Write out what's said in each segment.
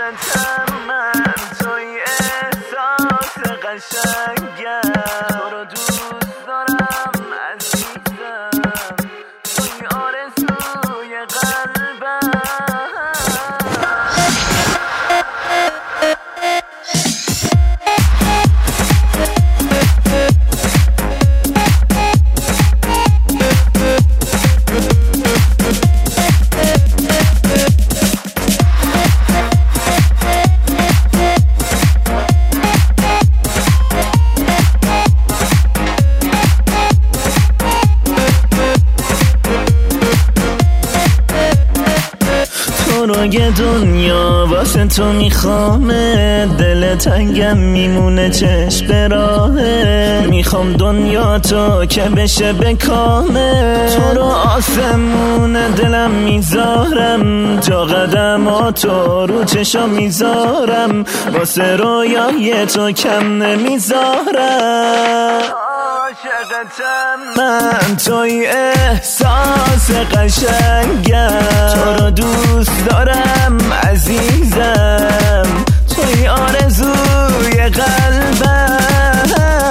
عاشقتم من، توی احساس قشنگم، تو رو دوست دارم عزیزم، توی آرزوی قلبم. یه دنیا واسه تو میخوامه، دل تنگم میمونه چشم به راهه، میخوام دنیا تو که بشه به کامه، تو رو آسمون دلم میذارم، جا قدماتو رو چشم میذارم، واسه رویای تو کم نمیذارم. عاشقتم من توی احساس قشنگم، تو رو دوست دارم عزیزم، توی آرزوی قلبم.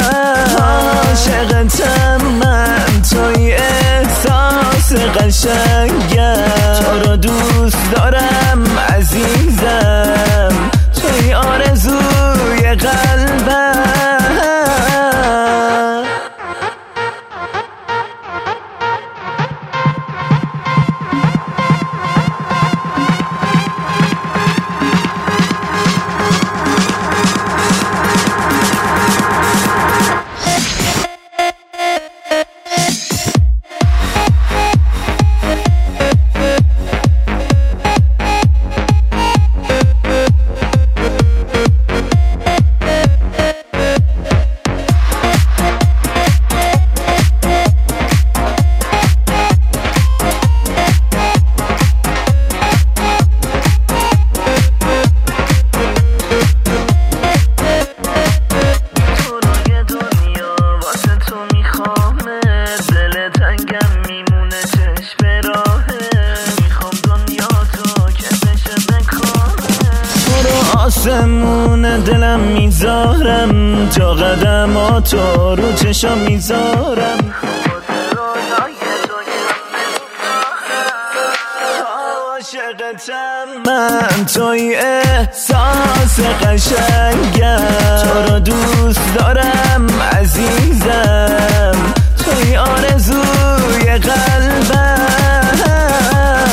عاشقتم من توی احساس قشنگم، تو رو دوست دارم عزیزم، توی آرزوی قلبم. آسمون دلم میذارم، جا قدماتو رو چشم میذارم، عاشقتم من توی احساس قشنگم، تو رو دوست دارم عزیزم، توی آرزوی قلبم.